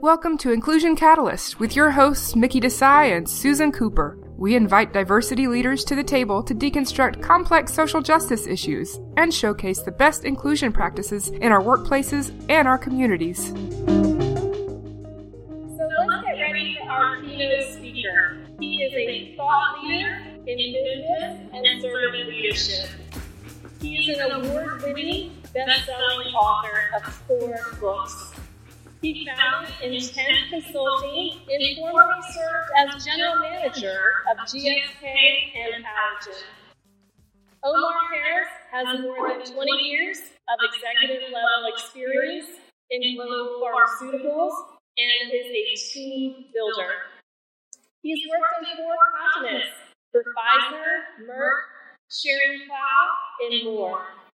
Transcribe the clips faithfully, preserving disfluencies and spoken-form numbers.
Welcome to Inclusion Catalyst with your hosts Mickey Desai and Susan Cooper. We invite diversity leaders to the table to deconstruct complex social justice issues and showcase the best inclusion practices in our workplaces and our communities. So let's get ready for our keynote speaker. He is a thought leader in business and servant leadership. He is an award-winning, best-selling author of four books. He founded Intent Consulting and formerly served as general manager of G S K and Allergen. Omar Harris has more than twenty years of executive-level experience in global pharmaceuticals and is a team builder. He's worked in four continents for Pfizer, Merck, Schering-Plough, and more.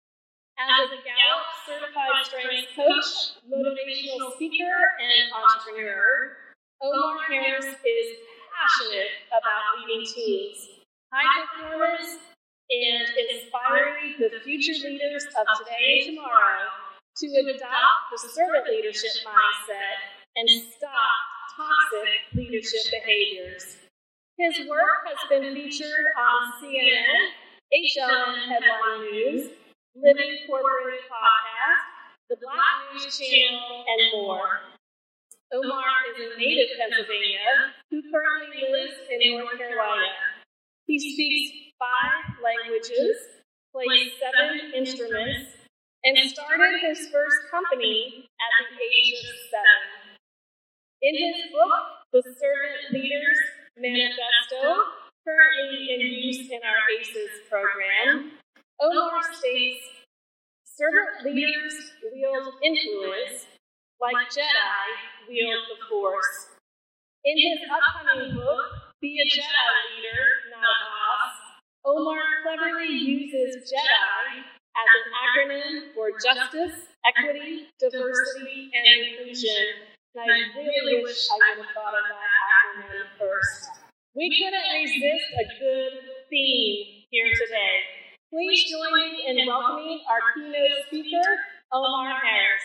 As a Gallup certified strengths coach, motivational speaker, and entrepreneur, Omar Harris is passionate about leading teams, high performance, and inspiring the future leaders of today and tomorrow to adopt the servant leadership mindset and stop toxic leadership behaviors. His work has been featured on C N N, H L N Headline News, Living Corporate Podcast, the Black News Channel, and more. Omar is a native Pennsylvania who currently lives in North Carolina. He speaks five languages, plays seven instruments, and started his first company at the age of seven. In his book, The Servant Leaders Manifesto, currently in use in our ACES program, Omar states, servant leaders wield influence like Jedi wield the Force. In his upcoming book, Be a Jedi Leader, Not a Boss, Omar cleverly uses Jedi as an acronym for justice, equity, diversity, and inclusion. And I really wish I would have thought of that acronym first. We couldn't resist a good theme here today. Please join me in welcoming our keynote speaker, Omar Harris.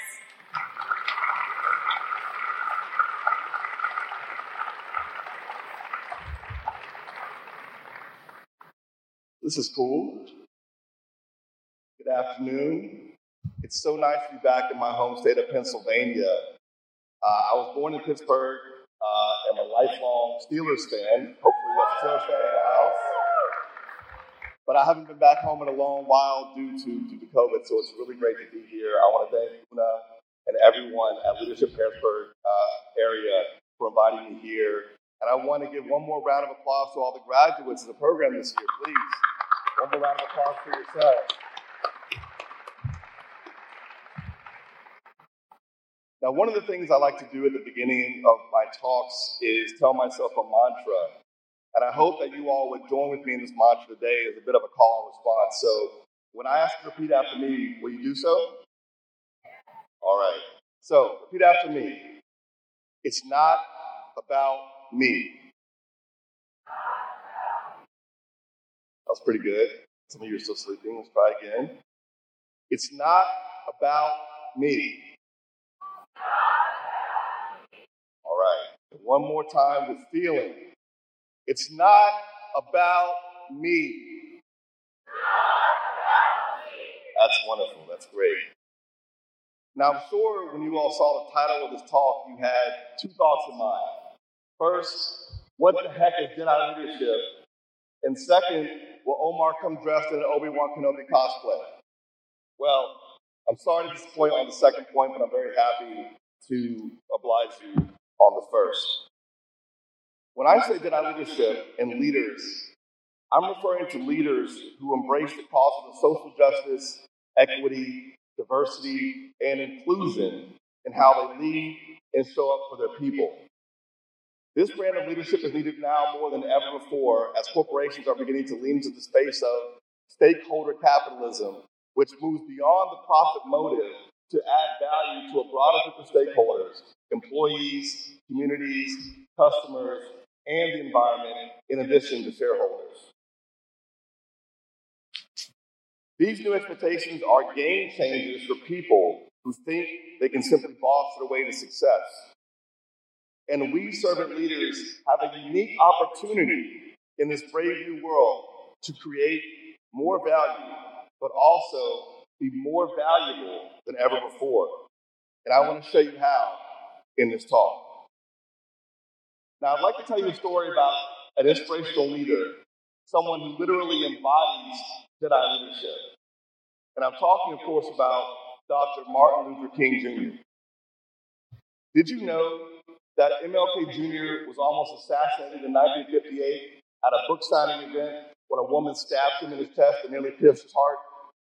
This is cool. Good afternoon. It's so nice to be back in my home state of Pennsylvania. Uh, I was born in Pittsburgh. Uh, I'm a lifelong Steelers fan. Hopefully, you have a Steelers fan in the house. But I haven't been back home in a long while due to, due to COVID, so it's really great to be here. I want to thank Una and everyone at Leadership Harrisburg uh, area for inviting me here. And I want to give one more round of applause to all the graduates of the program this year, please. One more round of applause for yourselves. Now, one of the things I like to do at the beginning of my talks is tell myself a mantra. And I hope that you all would join with me in this mantra today as a bit of a call and response. So when I ask you to repeat after me, will you do so? All right. So repeat after me. It's not about me. That was pretty good. Some of you are still sleeping. Let's try again. It's not about me. All right. One more time with feeling. It's not about me. That's wonderful. That's great. Now, I'm sure when you all saw the title of this talk, you had two thoughts in mind. First, what the heck is Jedi leadership? And second, will Omar come dressed in an Obi-Wan Kenobi cosplay? Well, I'm sorry to disappoint on the second point, but I'm very happy to oblige you on the first. When I say Jedi leadership and leaders, I'm referring to leaders who embrace the causes of social justice, equity, diversity, and inclusion in how they lead and show up for their people. This brand of leadership is needed now more than ever before as corporations are beginning to lean into the space of stakeholder capitalism, which moves beyond the profit motive to add value to a broader group of stakeholders, employees, communities, customers, and the environment, in addition to shareholders. These new expectations are game changers for people who think they can simply boss their way to success. And we servant leaders have a unique opportunity in this brave new world to create more value, but also be more valuable than ever before. And I want to show you how in this talk. Now, I'd like to tell you a story about an inspirational leader, someone who literally embodies Jedi leadership. And I'm talking, of course, about Doctor Martin Luther King Junior Did you know that M L K Junior was almost assassinated in nineteen fifty-eight at a book signing event when a woman stabbed him in his chest and nearly pierced his heart?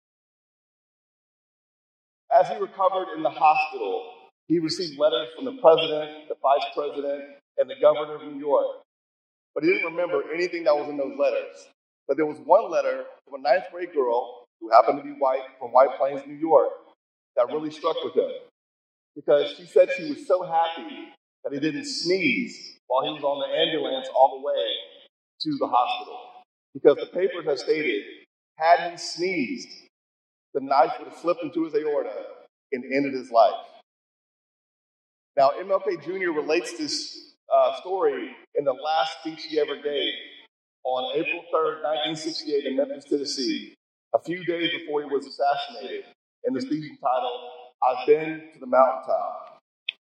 As he recovered in the hospital, he received letters from the president, the vice president, and the governor of New York. But he didn't remember anything that was in those letters. But there was one letter from a ninth grade girl who happened to be white from White Plains, New York, that really struck with him. Because she said she was so happy that he didn't sneeze while he was on the ambulance all the way to the hospital. Because the papers had stated, had he sneezed, the knife would have slipped into his aorta and ended his life. Now, M L K Junior relates this uh, story in the last speech he ever gave on April third, nineteen sixty-eight in Memphis, Tennessee, a few days before he was assassinated, in the speech entitled, I've Been to the Mountaintop.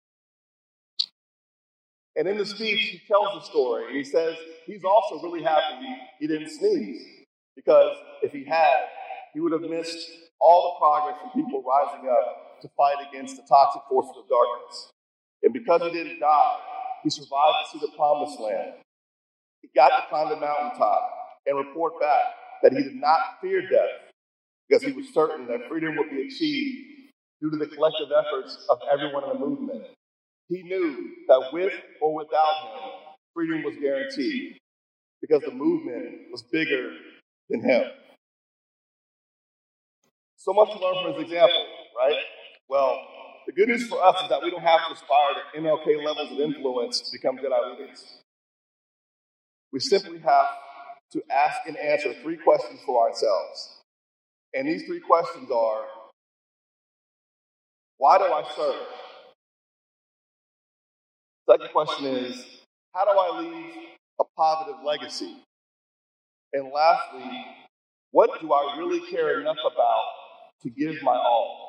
And in the speech, he tells the story, and he says he's also really happy he didn't sneeze, because if he had, he would have missed all the progress from people rising up to fight against the toxic forces of darkness. And because he didn't die, he survived to see the promised land. He got to climb the mountaintop and report back that he did not fear death because he was certain that freedom would be achieved due to the collective efforts of everyone in the movement. He knew that with or without him, freedom was guaranteed because the movement was bigger than him. So much to learn from his example, right? Well, the good news for us is that we don't have to aspire to M L K levels of influence to become Jedi leaders. We simply have to ask and answer three questions for ourselves. And these three questions are, why do I serve? Second question is, how do I leave a positive legacy? And lastly, what do I really care enough about to give my all?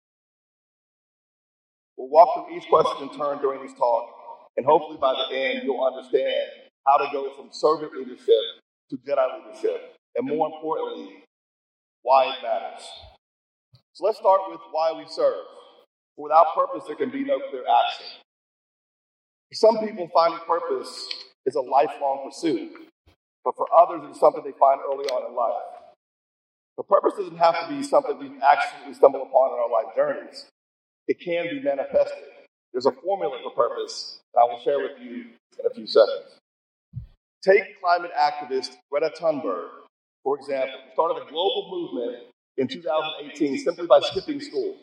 We'll walk through each question in turn during this talk, and hopefully by the end you'll understand how to go from servant leadership to Jedi leadership, and more importantly, why it matters. So let's start with why we serve. Without purpose, there can be no clear action. For some people, finding purpose is a lifelong pursuit, but for others, it's something they find early on in life. But purpose doesn't have to be something we actually stumble upon in our life journeys. It can be manifested. There's a formula for purpose that I will share with you in a few seconds. Take climate activist Greta Thunberg, for example, who started a global movement in two thousand eighteen simply by skipping school.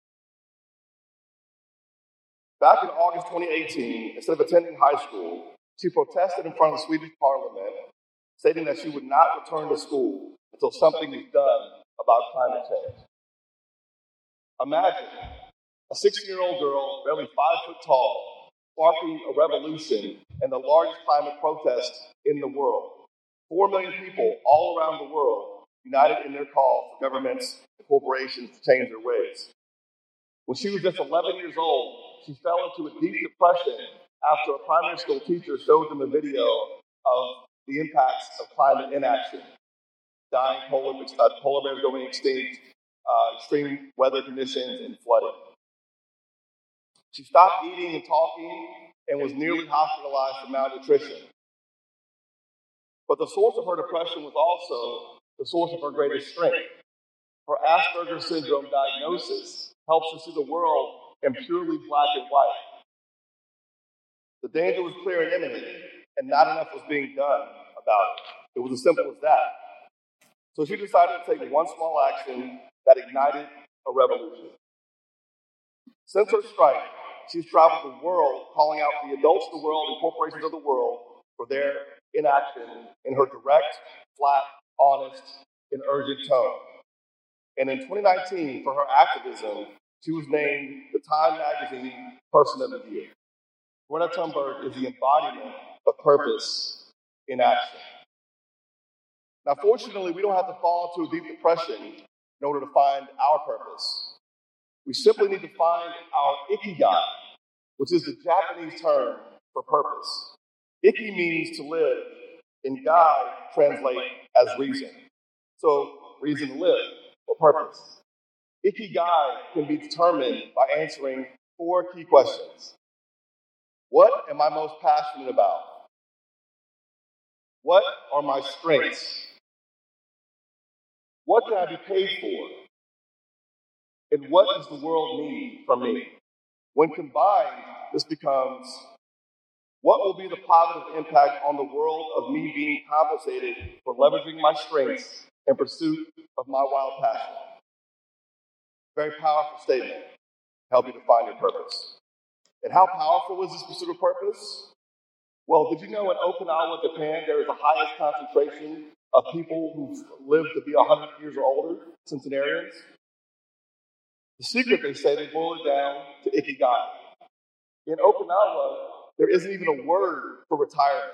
Back in August twenty eighteen, instead of attending high school, she protested in front of the Swedish parliament, stating that she would not return to school until something was done about climate change. Imagine a sixteen-year-old girl, barely five foot tall, sparking a revolution and the largest climate protest in the world. Four million people all around the world united in their call for governments and corporations to change their ways. When she was just eleven years old, she fell into a deep depression after a primary school teacher showed them a video of the impacts of climate inaction, dying polar, uh, polar bears going extinct, uh, extreme weather conditions, and flooding. She stopped eating and talking and was nearly hospitalized for malnutrition. But the source of her depression was also the source of her greatest strength. Her Asperger's syndrome diagnosis helps her see the world in purely black and white. The danger was clear and imminent, and not enough was being done about it. It was as simple as that. So she decided to take one small action that ignited a revolution. Since her strike, she's traveled the world calling out the adults of the world and corporations of the world for their inaction in her direct, flat, honest, and urgent tone. And in twenty nineteen, for her activism, she was named the Time Magazine Person of the Year. Greta Thunberg is the embodiment of purpose in action. Now, fortunately, we don't have to fall into a deep depression in order to find our purpose. We simply need to find our ikigai, which is the Japanese term for purpose. Iki means to live, and gai translate as reason. So, reason to live, or purpose. Ikigai can be determined by answering four key questions. What am I most passionate about? What are my strengths? What can I be paid for? And what does the world need from me? When combined, this becomes, what will be the positive impact on the world of me being compensated for leveraging my strengths in pursuit of my wild passion? Very powerful statement to help you define your purpose. And how powerful is this pursuit of purpose? Well, did you know in Okinawa, Japan, there is the highest concentration of people who've lived to be one hundred years or older, centenarians? The secret, they say, they boil it down to ikigai. In Okinawa, there isn't even a word for retirement.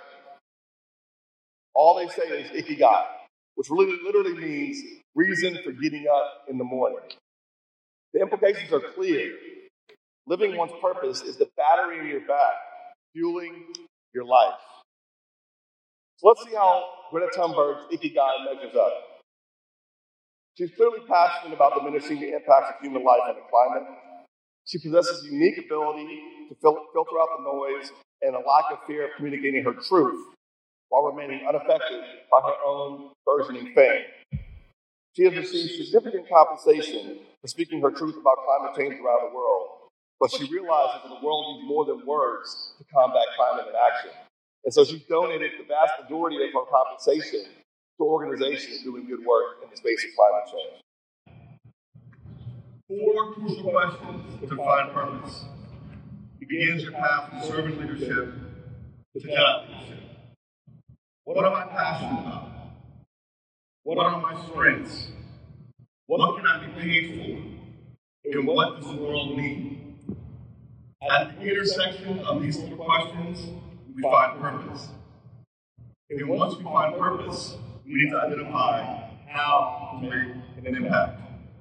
All they say is ikigai, which really literally means reason for getting up in the morning. The implications are clear. Living one's purpose is the battery in your back, fueling your life. So let's see how Greta Thunberg's ikigai measures up. She's clearly passionate about diminishing the impacts of human life on the climate. She possesses a unique ability to fil- filter out the noise and a lack of fear of communicating her truth while remaining unaffected by her own burgeoning fame. She has received significant compensation for speaking her truth about climate change around the world, but she realizes that the world needs more than words to combat climate inaction. And so she's donated the vast majority of her compensation to organizations doing good work in the space of climate change. Four crucial questions to find purpose. Begins your path from servant leadership to job leadership. What am I passionate about? What are my strengths? What can I be paid for? And what does the world need? At the intersection of these four questions, we find purpose. And once we find purpose, we need to identify how to make an impact.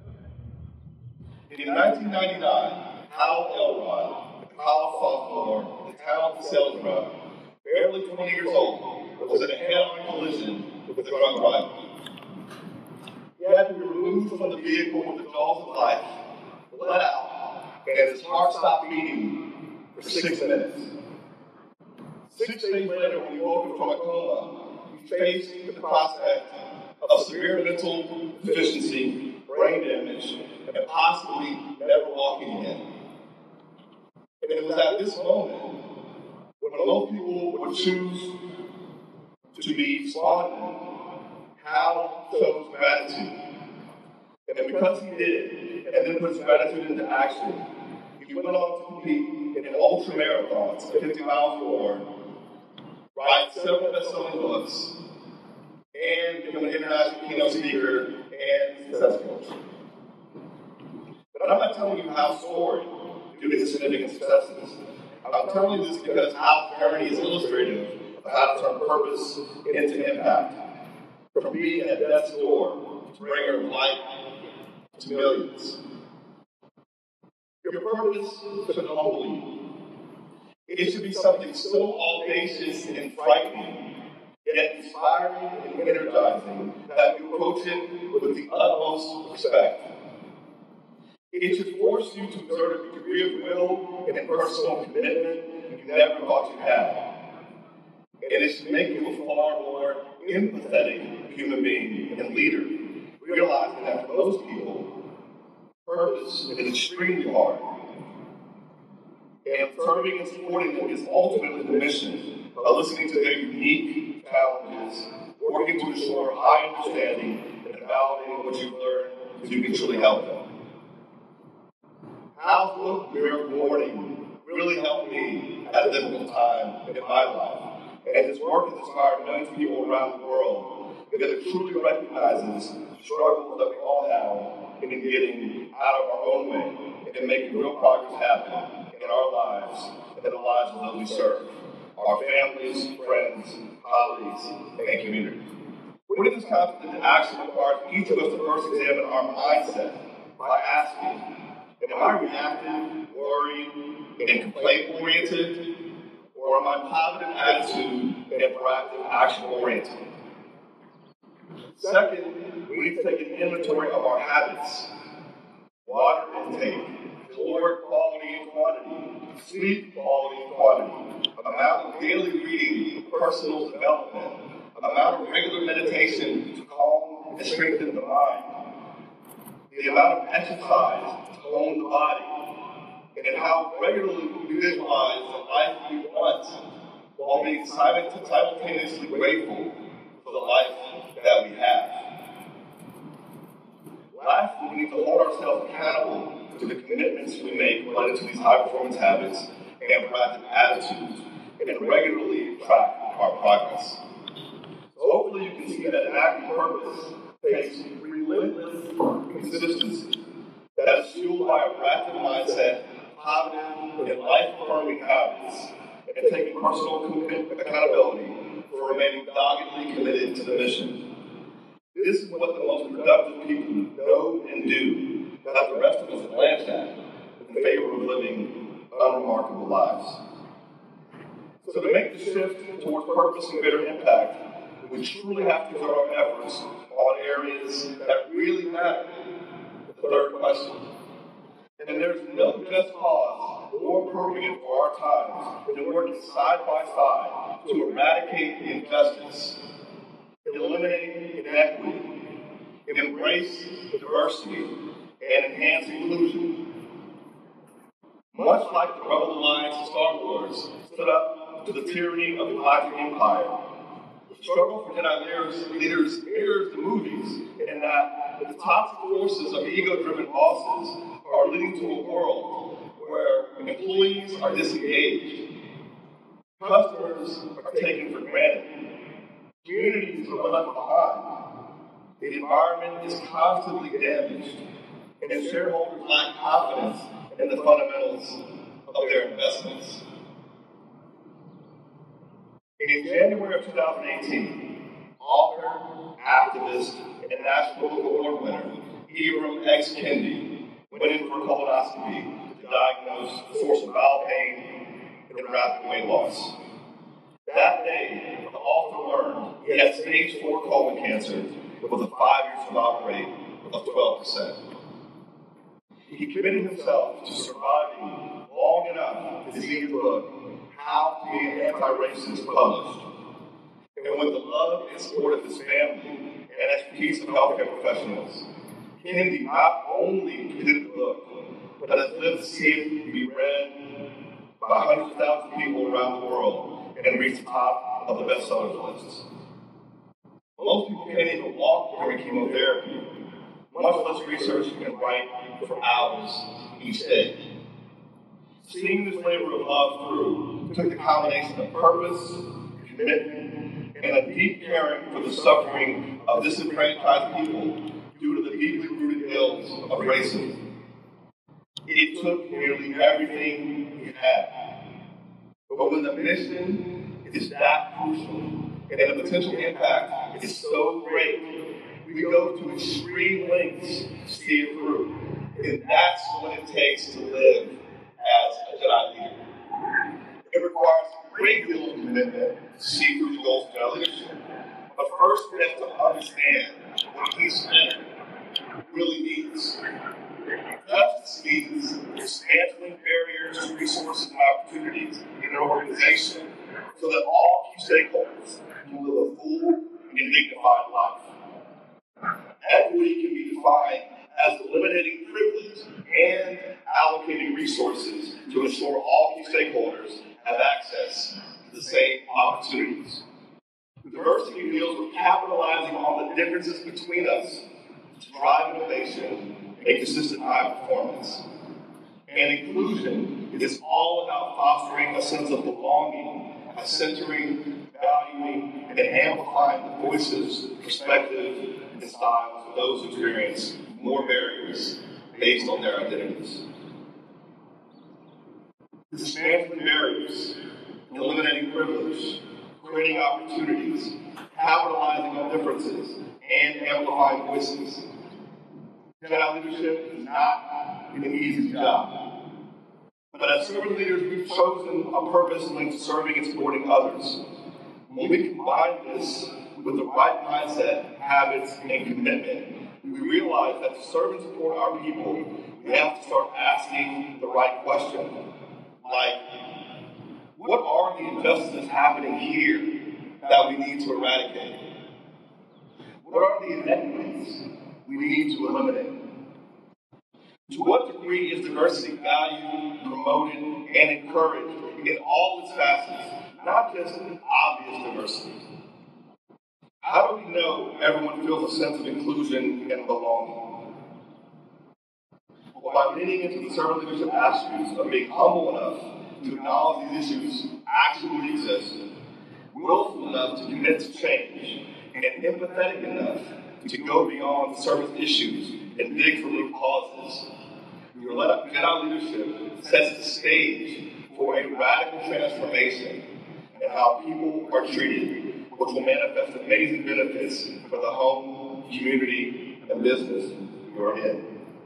In nineteen ninety-nine, Hal Elrod, a college sophomore, the talented sales rep, barely twenty years old, was in a head-on collision with a drunk driver. He had to be removed from the vehicle with the jaws of life, let out, and his heart stopped beating for six minutes. Six days later, when he woke up from a coma, he faced the prospect of severe mental deficiency, brain damage, and possibly never walking again. And it was at this moment when most people would choose to be despondent, Hal chose gratitude. And because he did, and then put his gratitude into action, he went on to compete in ultra marathons, fifty miles per hour, write several best-selling books, and become an international keynote speaker and success coach. But I'm not telling you Hal's story due to his significant successes. I'm telling you this because Hal's journey is illustrative of how to turn purpose into impact. From being at death's door to bring light to millions. Your purpose should humble you. It should be something so audacious and frightening, yet inspiring and energizing that you approach it with the utmost respect. It should force you to exert a degree of will and personal commitment you never thought you had. And it should make you a far more empathetic human being and leader, realizing that for most people, purpose is extremely hard. And serving and supporting them is ultimately the mission of listening to their unique challenges, working to ensure high understanding and validating what you've learned so you can truly help them. Hal's book, Miracle Morning, really helped me at a difficult time in my life. And his work has inspired millions of people around the world because it truly recognizes the struggles that we all have in getting out of our own way and making real progress happen in in our lives and in the lives of those we serve, our families, friends, colleagues, and community. Putting this concept into action requires each of us to first examine our mindset by asking, am I reactive, worried, and complaint-oriented, or am I positive attitude and proactive action-oriented? Second, we need to take an inventory of our habits. Water intake, caloric quality and quantity, sleep quality and quantity, amount of daily reading, personal development, amount of regular meditation to calm and strengthen the mind, the amount of exercise to hone the body, and how regularly we visualize the life we want while being simultaneously grateful for the life that we have. Lastly, we need to hold ourselves accountable to the commitments we make related to these high-performance habits and proactive attitudes, and regularly track our progress. So hopefully you can see that an active purpose takes relentless consistency that is fueled by a proactive mindset, positive and life-affirming habits, and taking personal accountability for remaining doggedly committed to the mission. This is what the most productive people know and do that the rest of us glance at in favor of living unremarkable lives. So to make the shift towards purpose and greater impact, we truly have to put our efforts on areas that really matter. The third question. And there's no just cause more appropriate for our times than working side by side to eradicate injustice, eliminate inequity, embrace diversity, and enhance inclusion. Much like the Rebel Alliance of Star Wars stood up to the tyranny of the Galactic Empire, the struggle for Jedi leaders, leaders mirrors the movies in that the toxic forces of ego-driven bosses are leading to a world where employees are disengaged, customers are taken for granted, communities are left behind, the environment is constantly damaged, and shareholders lack confidence in the fundamentals of their investments. In January of two thousand eighteen, author, activist, and National Book Award winner Ibram X. Kendi went in for a colonoscopy to diagnose the source of bowel pain and rapid weight loss. That day, the author learned he had stage four colon cancer with a five-year survival rate of twelve percent. He committed himself to surviving long enough to see his book, How to Be an Anti-Racist, published. And with the love and support of his family and expertise of healthcare professionals, Kendi not only completed the book, but has lived to see it be read by hundreds of thousands of people around the world and reach the top of the bestsellers lists. Most people can't even walk during chemotherapy, much less research and write for hours each day. Seeing this labor of love through took the combination of purpose, commitment, and a deep caring for the suffering of disenfranchised people due to the deeply rooted ills of racism. It took nearly everything he had. But when the mission is that crucial and the potential impact is so great, we go to extreme lengths to see it through. And that's what it takes to live as a Jedi leader. It requires a great deal of commitment to see through the goals of Jedi leadership. But first, we have to understand what each man really needs. Justice means dismantling barriers to resources and opportunities in an organization so that all key stakeholders can live a full and dignified life. Equity can be defined as eliminating privilege and allocating resources to ensure all key stakeholders have access to the same opportunities. Diversity deals with capitalizing on the differences between us to drive innovation and consistent high performance. And inclusion is all about fostering a sense of belonging by centering, valuing, and amplifying the voices, perspectives, and styles of those who experience more barriers based on their identities. dismantling barriers, eliminating privilege, creating opportunities, capitalizing on differences, and amplifying voices. Jedi leadership is not an easy job. But as servant leaders, we've chosen a purpose linked to serving and supporting others. When we combine this with the right mindset, habits, and commitment, we realize that to serve and support our people, we have to start asking the right question. Like, what are the injustices happening here that we need to eradicate? What are the inequities we need to eliminate? To what degree is diversity valued, promoted, and encouraged in all its facets, not just obvious diversity? How do we know everyone feels a sense of inclusion and belonging? Well, by leaning into the servant leadership attributes of being humble enough to acknowledge these issues actually exist, willful enough to commit to change, and empathetic enough to go beyond surface issues and dig for root causes. Your Jedi leadership sets the stage for a radical transformation in how people are treated, which will manifest amazing benefits for the home, community, and business you are in.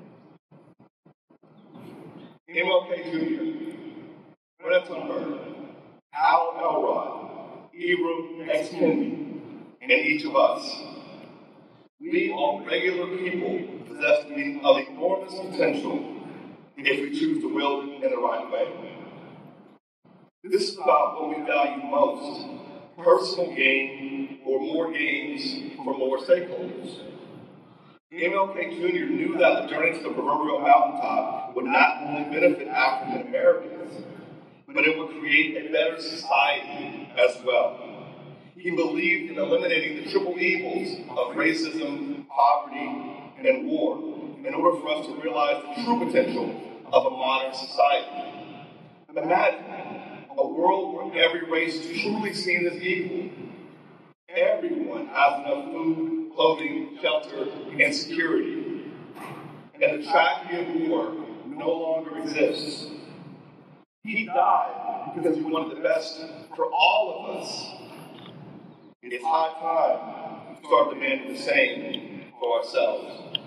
M L K Junior, Greta Thunberg, Hal Elrod, Ibram X. Kendi, and each of us. We are regular people possessing of enormous potential if we choose to wield it in the right way. This is about what we value most: personal gain or more gains for more stakeholders. M L K Junior knew that the journey to the proverbial mountaintop would not only benefit African Americans, but it would create a better society as well. He believed in eliminating the triple evils of racism, poverty, and war in order for us to realize the true potential of a modern society. Imagine a world where every race is truly seen as equal. Everyone has enough food, clothing, shelter, and security. And the tragedy of war no longer exists. He died because he wanted the best for all of us. It's high time to start demanding the same for ourselves.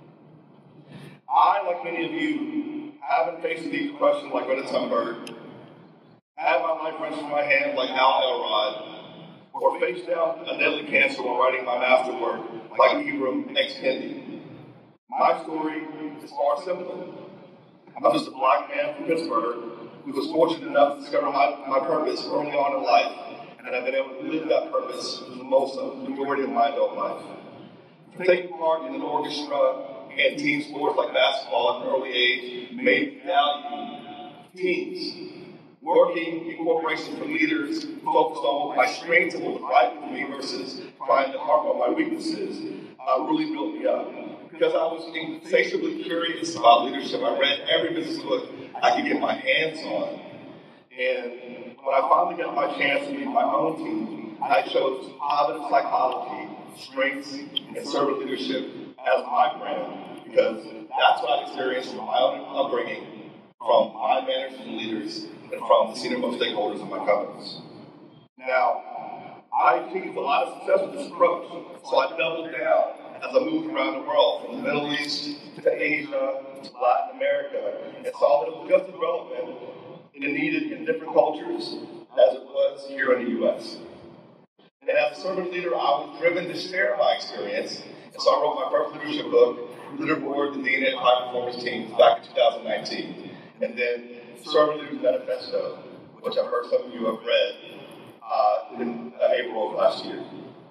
I, like many of you, haven't faced a deep depression like Greta Thunberg, had my life wrenched from my hand like Hal Elrod, or faced down a deadly cancer while writing my masterwork like Ibram X. Kendi. My story is far simpler. I'm just a black man from Pittsburgh who was fortunate enough to discover my, my purpose early on in life, and I've been able to live that purpose for the most of the majority of my adult life. Taking part in an orchestra and team sports like basketball at an early age made me value teams. Working in corporations for leaders focused on what my strengths and what was right with me versus trying to harp on my weaknesses uh, really built me up. Because I was insatiably curious about leadership, I read every business book I could get my hands on. And when I finally got my chance to lead my own team, I chose positive psychology, strengths, and servant leadership as my brand, because that's what I experienced from my own upbringing, from my managers and leaders, and from the senior-most stakeholders in my companies. Now, I achieved a lot of success with this approach, so I doubled down as I moved around the world, from the Middle East to Asia to Latin America, and saw that it was just as relevant and needed in different cultures as it was here in the U S. And as a servant leader, I was driven to share my experience, and so I wrote my first leadership book, Leaderboard, the D N A of High Performance Teams, back in two thousand nineteen. And then Servant Leaders Manifesto, which I've heard some of you have read uh, in uh, April of last year.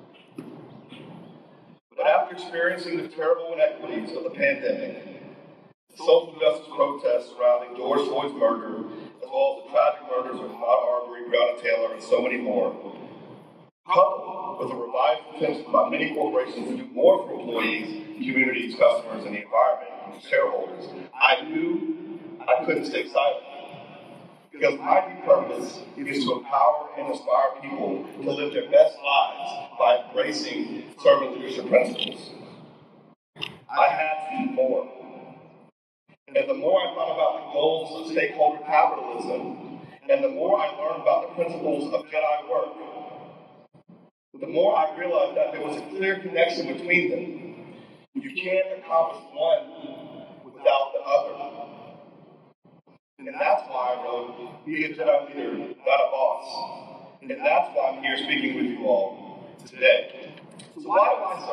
But after experiencing the terrible inequities of the pandemic, the social justice protests surrounding George Floyd's murder, as well as the tragic murders of Ahmaud Arbery, Breonna Taylor, and so many more, coupled with a revised attempt by many corporations to do more for employees, communities, customers, and the environment, and shareholders, I knew I couldn't stay silent. Because my deep purpose is to empower and inspire people to live their best lives by embracing servant leadership principles. I had to do more. And the more I thought about the goals of stakeholder capitalism, and the more I learned about the principles of Jedi work, the more I realized that there was a clear connection between them. You can't accomplish one without the other. And that's why I wrote, Be a Jedi Leader, Not a Boss. And that's why I'm here speaking with you all today. So why do I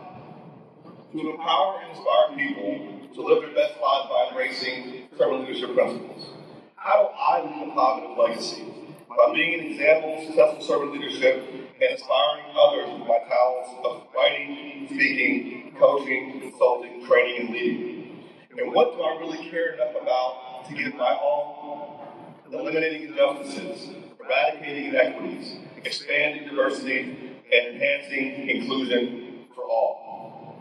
serve? To empower and inspire people to live their best lives by embracing servant leadership principles. How do I leave a positive legacy? By being an example of successful servant leadership and inspiring others with my talents of writing, speaking, coaching, consulting, training, and leading. And what do I really care enough about to give my all? Eliminating injustices, eradicating inequities, expanding diversity, and enhancing inclusion for all.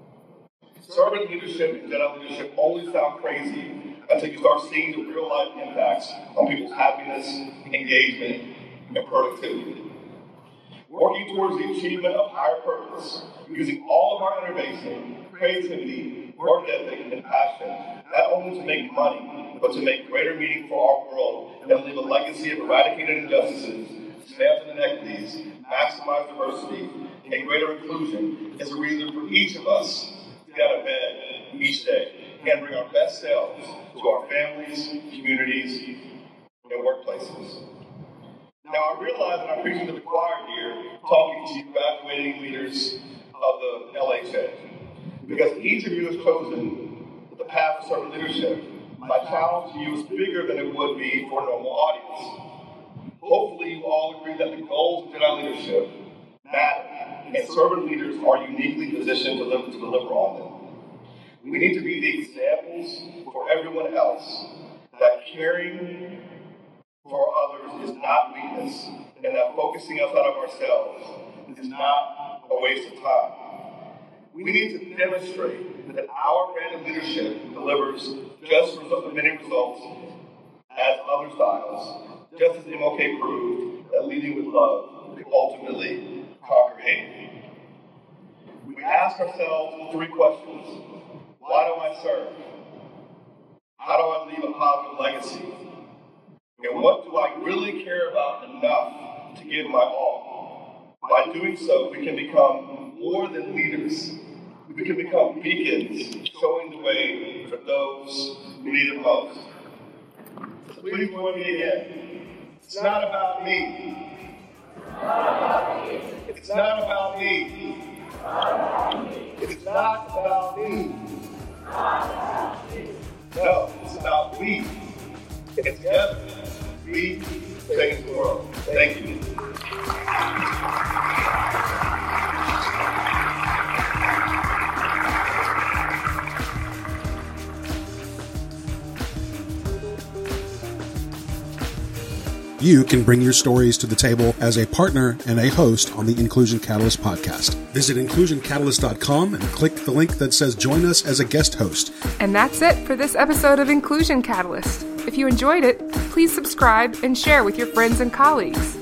Servant leadership and Jedi leadership only sound crazy until you start seeing the real-life impacts on people's happiness, engagement, and productivity. Working towards the achievement of higher purpose, using all of our innovation, creativity, work ethic, and passion, not only to make money, but to make greater meaning for our world and leave a legacy of eradicated injustices, dismantle inequities, maximize diversity, and greater inclusion is a reason for each of us to get out of bed each day and bring our best selves to our families, communities, and workplaces. Now, I realize that I'm preaching to the choir here, talking to you graduating leaders of the L H A, because each of you has chosen the path of servant leadership. My challenge to you is bigger than it would be for a normal audience. Hopefully, you all agree that the goals of Jedi leadership matter, and servant leaders are uniquely positioned to, live, to deliver on them. We need to be the examples for everyone else that caring for others is not weakness, and that focusing outside of ourselves is not a waste of time. We need to demonstrate that our brand of leadership delivers just as many results as other styles, just as M L K proved that leading with love can ultimately conquer hate. We ask ourselves three questions. Why do I serve? How do I leave a positive legacy? And what do I really care about enough to give my all? By doing so, we can become more than leaders. We can become beacons, showing the way for those who need it most. So please join me again. It's not about me. It's not about me. It's not about me. No, it's about we. And together, we change the world. Thank you. You can bring your stories to the table as a partner and a host on the Inclusion Catalyst podcast. Visit inclusion catalyst dot com and click the link that says join us as a guest host. And that's it for this episode of Inclusion Catalyst. If you enjoyed it, please subscribe and share with your friends and colleagues.